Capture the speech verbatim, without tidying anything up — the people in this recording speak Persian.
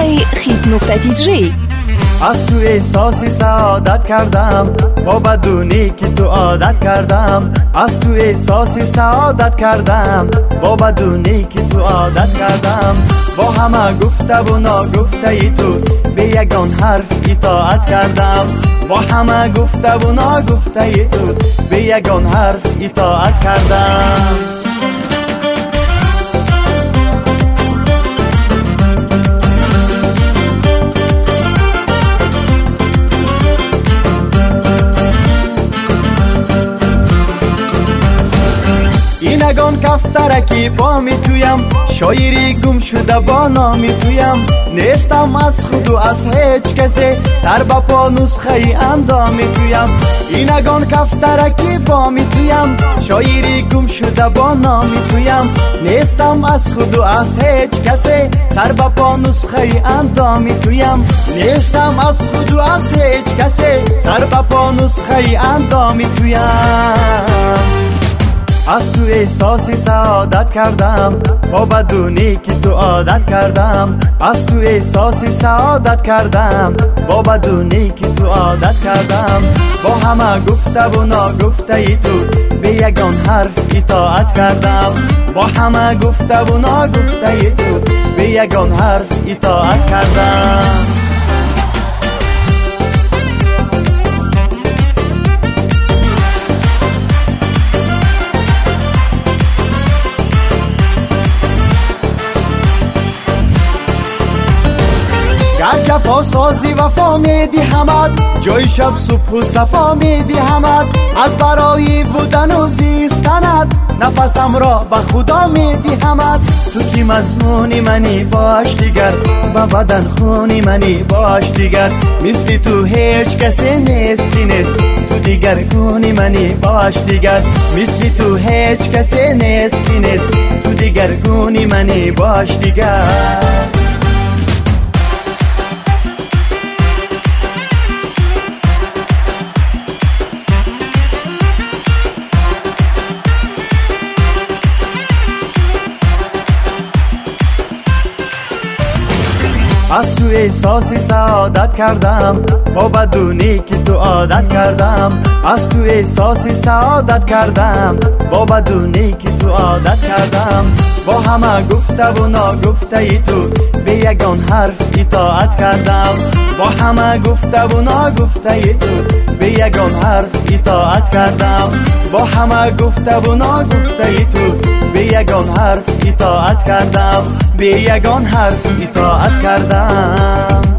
کانال خیت نقطه تی جی. از تو احساسی سعادت کردم، با بدونی که تو عادت کردم. از تو احساسی سعادت کردم، با بدونی که تو عادت کردم. با همه گفته و ناگفته ای تو، به یگان حرف اطاعت کردم. با همه گفته و ناگفته ای تو، به یگان حرف اطاعت کردم. اینگان کفترکی پا می تویم، شاعری گم شده با نامی تویم. نیستم از خود و از هیچ کسی، سر با پا نسخه ای اندامی تویم. اینگان کفترکی پا می تویم، شاعری گم شده با نامی تویم. نیستم از خود و از هیچ کسی، سر با پا نسخه ای اندامی تویم. نیستم از خود و از هیچ کسی، سر با پا نسخه ای اندامی تویم. از تو احساسی سعادت کردم، با بدونی که تو عادت کردم. از تو احساسی سعادت کردم، با بدونی که تو عادت کردم. با همه گفته و ناگفته ای تو، به یگان حرف اطاعت کردم. با همه گفته و ناگفته ای تو، به یگان حرف اطاعت کردم. جفا سازی وفا میدی همت، جای شب صبح و صفا میدی همت. از برای بودن و زیستنت، نفسم را به خدا میدی همت. تو کی مضمونی منی باش دیگر، با بدن خونی منی باش دیگر. مثل تو هیچ کسی نیست کی نیست، تو دیگر گونی منی باش دیگر. مثل تو هیچ کسی نیست کی نیست، تو دیگر گونی منی باش دیگر. از تو احساسی سعادت کردم، با بدونی که تو عادت کردم. از تو احساسی سعادت کردم، با بدونی که تو عادت کردم. با همه گفته و ناگفته ای تو، به یگان حرف اطاعت کردم. با همه گفته و ناگفته ای تو، به یگان حرف اطاعت کردم. با همه گفته و ناگفته ای تو، به یگان حرف اطاعت کردم. به یگان حرف اطاعت کردم.